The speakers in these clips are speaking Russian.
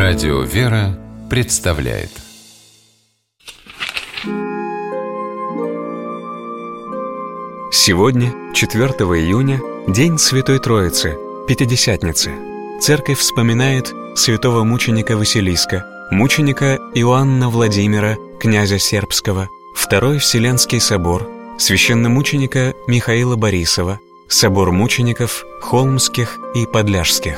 Радио «Вера» представляет. Сегодня, 4 июня, День Святой Троицы, Пятидесятницы. Церковь вспоминает святого мученика Василиска, мученика Иоанна Владимира, князя Сербского, Второй Вселенский собор, священномученика Михаила Борисова, собор мучеников Холмских и Подляжских.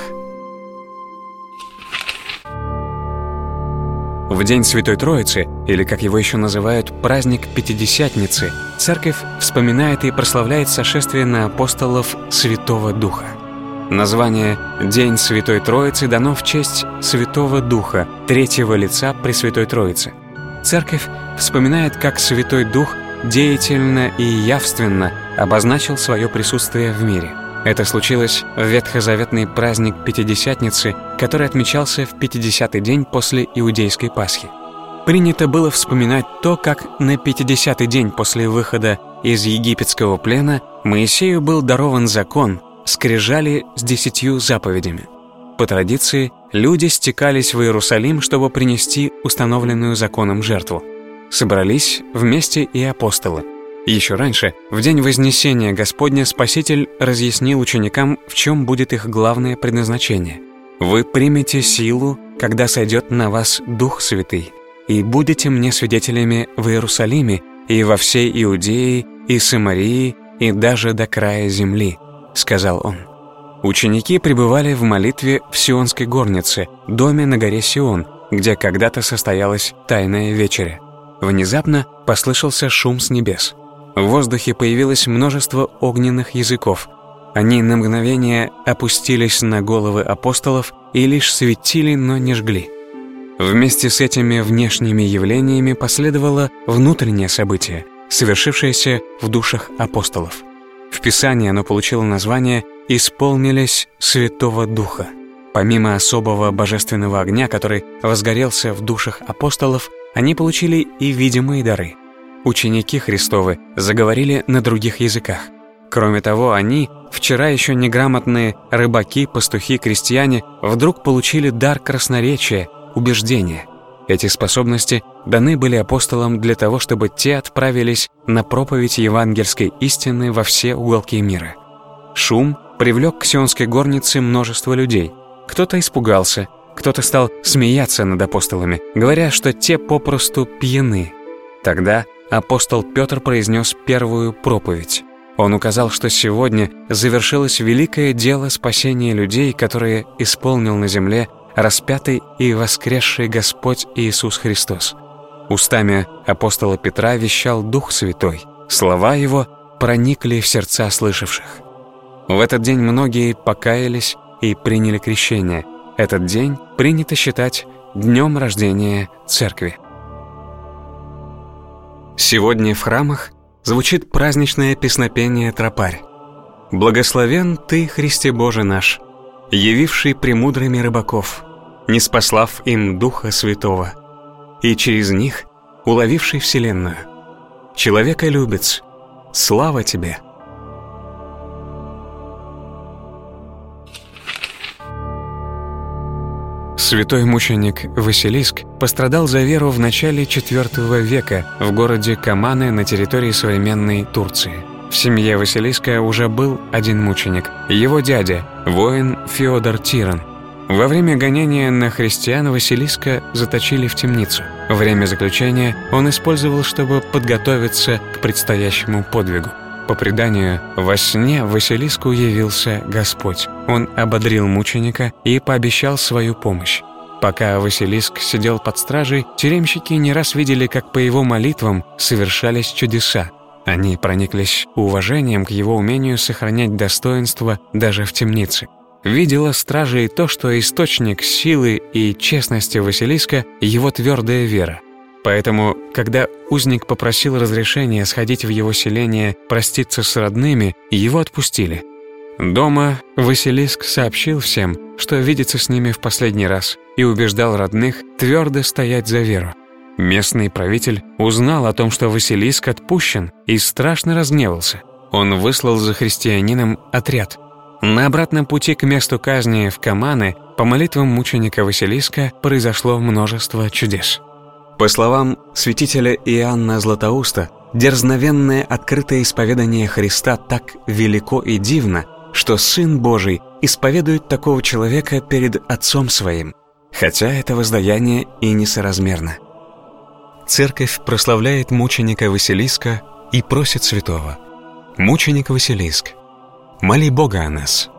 В День Святой Троицы, или, как его еще называют, праздник Пятидесятницы, Церковь вспоминает и прославляет сошествие на апостолов Святого Духа. Название «День Святой Троицы» дано в честь Святого Духа, третьего лица Пресвятой Троицы. Церковь вспоминает, как Святой Дух деятельно и явственно обозначил свое присутствие в мире. Это случилось в ветхозаветный праздник Пятидесятницы, который отмечался в 50-й день после Иудейской Пасхи. Принято было вспоминать то, как на 50-й день после выхода из египетского плена Моисею был дарован закон, скрижали с 10 заповедями. По традиции, люди стекались в Иерусалим, чтобы принести установленную законом жертву. Собрались вместе и апостолы. Еще раньше, в день Вознесения Господня, Спаситель разъяснил ученикам, в чем будет их главное предназначение. «Вы примете силу, когда сойдет на вас Дух Святый, и будете мне свидетелями в Иерусалиме и во всей Иудее и Самарии и даже до края земли», — сказал он. Ученики пребывали в молитве в Сионской горнице, доме на горе Сион, где когда-то состоялась Тайная вечеря. Внезапно послышался шум с небес. В воздухе появилось множество огненных языков. Они на мгновение опустились на головы апостолов и лишь светили, но не жгли. Вместе с этими внешними явлениями последовало внутреннее событие, совершившееся в душах апостолов. В Писании оно получило название «Исполнились Святого Духа». Помимо особого божественного огня, который возгорелся в душах апостолов, они получили и видимые дары. Ученики Христовы заговорили на других языках. Кроме того, они, вчера еще неграмотные рыбаки, пастухи, крестьяне, вдруг получили дар красноречия, убеждения. Эти способности даны были апостолам для того, чтобы те отправились на проповедь евангельской истины во все уголки мира. Шум привлек к Сионской горнице множество людей. Кто-то испугался, кто-то стал смеяться над апостолами, говоря, что те попросту пьяны. Тогда апостол Петр произнес первую проповедь. Он указал, что сегодня завершилось великое дело спасения людей, которое исполнил на земле распятый и воскресший Господь Иисус Христос. Устами апостола Петра вещал Дух Святой. Слова его проникли в сердца слышавших. В этот день многие покаялись и приняли крещение. Этот день принято считать днем рождения Церкви. Сегодня в храмах звучит праздничное песнопение «Тропарь». «Благословен Ты, Христе Боже наш, явивший премудрыми рыбаков, ниспослав им Духа Святого, и через них уловивший вселенную. Человеколюбец, слава Тебе!» Святой мученик Василиск пострадал за веру в начале IV века в городе Каманы на территории современной Турции. В семье Василиска уже был один мученик, его дядя, воин Феодор Тиран. Во время гонения на христиан Василиска заточили в темницу. Время заключения он использовал, чтобы подготовиться к предстоящему подвигу. По преданию, во сне Василиску явился Господь. Он ободрил мученика и пообещал свою помощь. Пока Василиск сидел под стражей, тюремщики не раз видели, как по его молитвам совершались чудеса. Они прониклись уважением к его умению сохранять достоинство даже в темнице. Видела стража и то, что источник силы и честности Василиска – его твердая вера. Поэтому, когда узник попросил разрешения сходить в его селение проститься с родными, его отпустили. Дома Василиск сообщил всем, что видится с ними в последний раз, и убеждал родных твердо стоять за веру. Местный правитель узнал о том, что Василиск отпущен, и страшно разгневался. Он выслал за христианином отряд. На обратном пути к месту казни в Каманы по молитвам мученика Василиска произошло множество чудес. По словам святителя Иоанна Златоуста, дерзновенное открытое исповедание Христа так велико и дивно, что Сын Божий исповедует такого человека перед Отцом Своим, хотя это воздаяние и несоразмерно. Церковь прославляет мученика Василиска и просит святого: «Мученик Василиск, моли Бога о нас».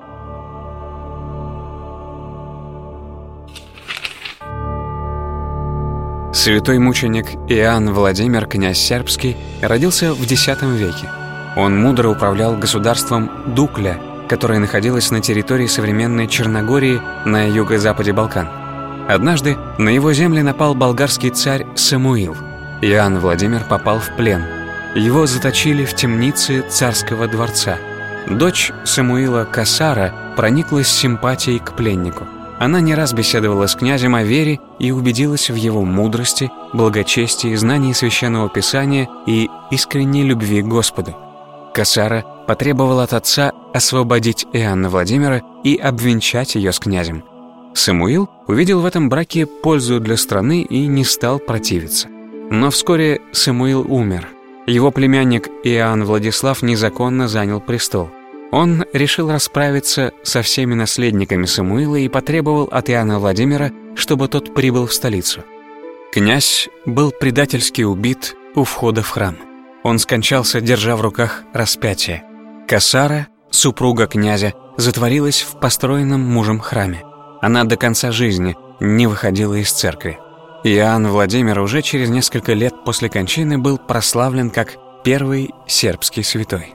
Святой мученик Иоанн Владимир, князь Сербский, родился в X веке. Он мудро управлял государством Дукля, которое находилось на территории современной Черногории на юго-западе Балкан. Однажды на его земли напал болгарский царь Самуил. Иоанн Владимир попал в плен. Его заточили в темнице царского дворца. Дочь Самуила Касара прониклась симпатией к пленнику. Она не раз беседовала с князем о вере и убедилась в его мудрости, благочестии, знании Священного Писания и искренней любви к Господу. Касара потребовала от отца освободить Иоанна Владимира и обвенчать ее с князем. Самуил увидел в этом браке пользу для страны и не стал противиться. Но вскоре Самуил умер. Его племянник Иоанн Владислав незаконно занял престол. Он решил расправиться со всеми наследниками Самуила и потребовал от Иоанна Владимира, чтобы тот прибыл в столицу. Князь был предательски убит у входа в храм. Он скончался, держа в руках распятие. Касара, супруга князя, затворилась в построенном мужем храме. Она до конца жизни не выходила из церкви. Иоанн Владимир уже через несколько лет после кончины был прославлен как первый сербский святой.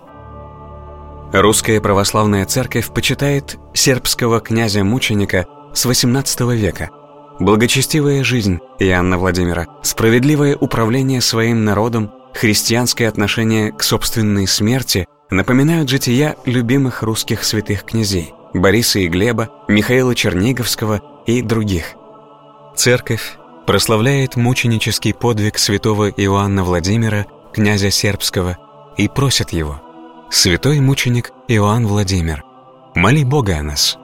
Русская православная церковь почитает сербского князя-мученика с XVIII века. Благочестивая жизнь Иоанна Владимира, справедливое управление своим народом, христианское отношение к собственной смерти напоминают жития любимых русских святых князей Бориса и Глеба, Михаила Черниговского и других. Церковь прославляет мученический подвиг святого Иоанна Владимира, князя сербского, и просит его: «Святой мученик Иоанн Владимир, моли Бога о нас».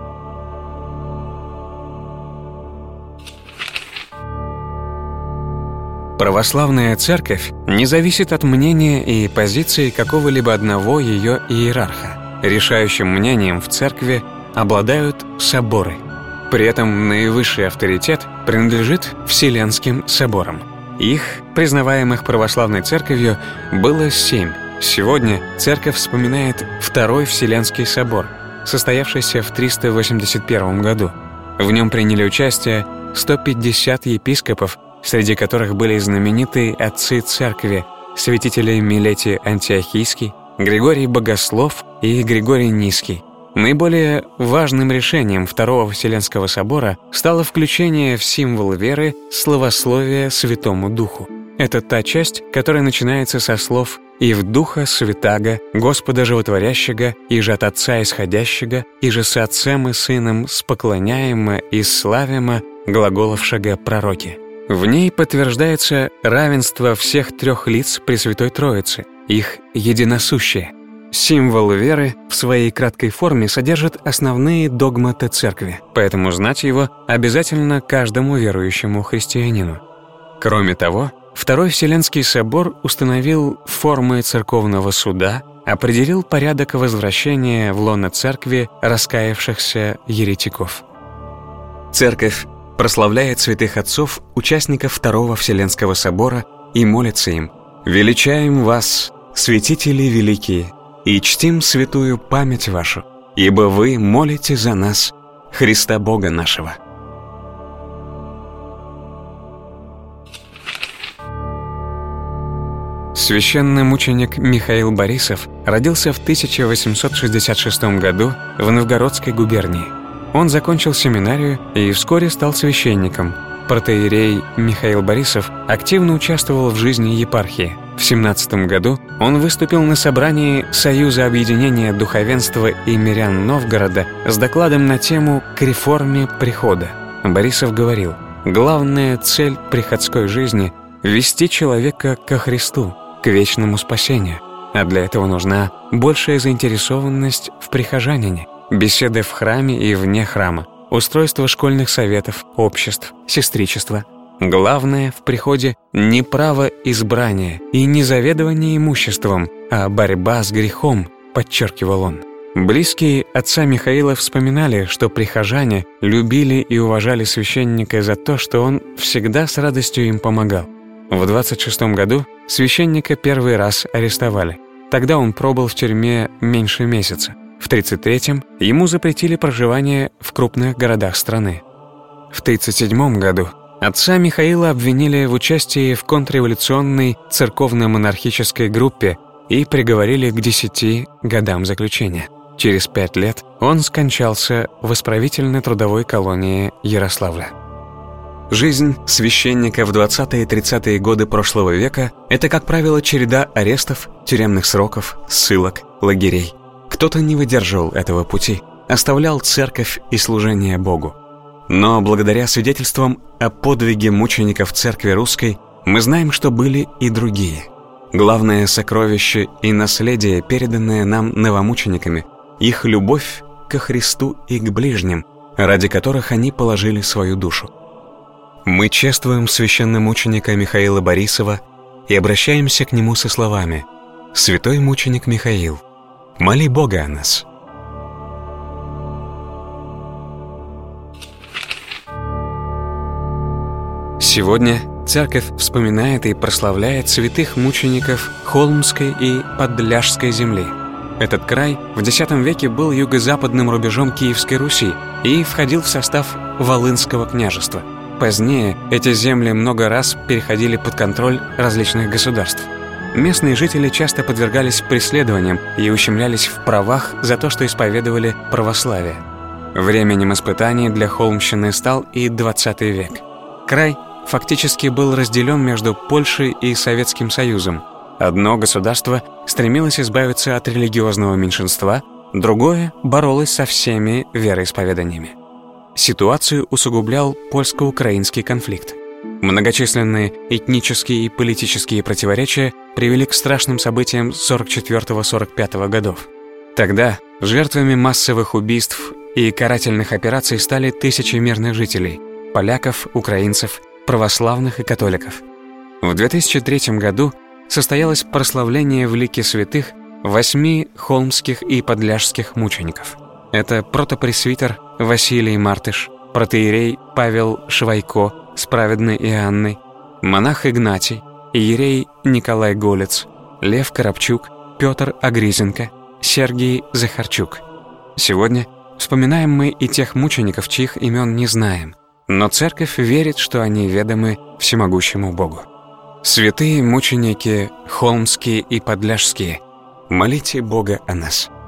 Православная церковь не зависит от мнения и позиции какого-либо одного ее иерарха. Решающим мнением в церкви обладают соборы. При этом наивысший авторитет принадлежит Вселенским соборам. Их, признаваемых православной церковью, было 7. Сегодня церковь вспоминает Второй Вселенский собор, состоявшийся в 381 году. В нем приняли участие 150 епископов, среди которых были знаменитые отцы церкви, святители Милетий Антиохийский, Григорий Богослов и Григорий Низкий. Наиболее важным решением Второго Вселенского собора стало включение в символ веры славословия Святому Духу. Это та часть, которая начинается со слов «И в Духа Святаго, Господа Животворящего, и же от Отца Исходящего, и же с Отцем и Сыном споклоняемо и славимо, глаголовшего пророки». В ней подтверждается равенство всех трех лиц Пресвятой Троицы, их единосущие. Символ веры в своей краткой форме содержит основные догматы церкви, поэтому знать его обязательно каждому верующему христианину. Кроме того, Второй Вселенский собор установил формы церковного суда, определил порядок возвращения в лоно церкви раскаявшихся еретиков. Церковь прославляет святых отцов, участников Второго Вселенского собора, и молится им: «Величаем вас, святители великие, и чтим святую память вашу, ибо вы молите за нас, Христа Бога нашего». Священномученик Михаил Борисов родился в 1866 году в Новгородской губернии. Он закончил семинарию и вскоре стал священником. Протоиерей Михаил Борисов активно участвовал в жизни епархии. В 17 году он выступил на собрании Союза объединения духовенства и мирян Новгорода с докладом на тему «К реформе прихода». Борисов говорил: «Главная цель приходской жизни — вести человека ко Христу, к вечному спасению, а для этого нужна большая заинтересованность в прихожанине, беседы в храме и вне храма, устройство школьных советов, обществ, сестричества. Главное в приходе не право избрания и не заведование имуществом, а борьба с грехом, подчеркивал он. Близкие отца Михаила вспоминали, что прихожане любили и уважали священника за то, что он всегда с радостью им помогал. В 26 году священника первый раз арестовали. Тогда он пробыл в тюрьме меньше месяца. В 33-м ему запретили проживание в крупных городах страны. В 37 году отца Михаила обвинили в участии в контрреволюционной церковно-монархической группе и приговорили к 10 годам заключения. Через 5 лет он скончался в исправительно-трудовой колонии Ярославля. Жизнь священника в 20-е и 30-е годы прошлого века – это, как правило, череда арестов, тюремных сроков, ссылок, лагерей. Кто-то не выдерживал этого пути, оставлял церковь и служение Богу. Но благодаря свидетельствам о подвиге мучеников церкви русской мы знаем, что были и другие. Главное сокровище и наследие, переданное нам новомучениками, их любовь ко Христу и к ближним, ради которых они положили свою душу. Мы чествуем священномученика Михаила Борисова и обращаемся к нему со словами: «Святой мученик Михаил, моли Бога о нас». Сегодня церковь вспоминает и прославляет святых мучеников Холмской и Подляшской земли. Этот край в X веке был юго-западным рубежом Киевской Руси и входил в состав Волынского княжества. Позднее эти земли много раз переходили под контроль различных государств. Местные жители часто подвергались преследованиям и ущемлялись в правах за то, что исповедовали православие. Временем испытаний для холмщины стал и XX век. Край фактически был разделен между Польшей и Советским Союзом. Одно государство стремилось избавиться от религиозного меньшинства, другое боролось со всеми вероисповеданиями. Ситуацию усугублял польско-украинский конфликт. Многочисленные этнические и политические противоречия привели к страшным событиям 44-45 годов. Тогда жертвами массовых убийств и карательных операций стали тысячи мирных жителей – поляков, украинцев, православных и католиков. В 2003 году состоялось прославление в лике святых 8 холмских и подляшских мучеников. Это протопресвитер Василий Мартыш, протоиерей Павел Швайко с праведной Иоанной, монах Игнатий, иерей Николай Голец, Лев Коробчук, Петр Агризенко, Сергий Захарчук. Сегодня вспоминаем мы и тех мучеников, чьих имен не знаем, но церковь верит, что они ведомы всемогущему Богу. Святые мученики холмские и подляшские, молите Бога о нас.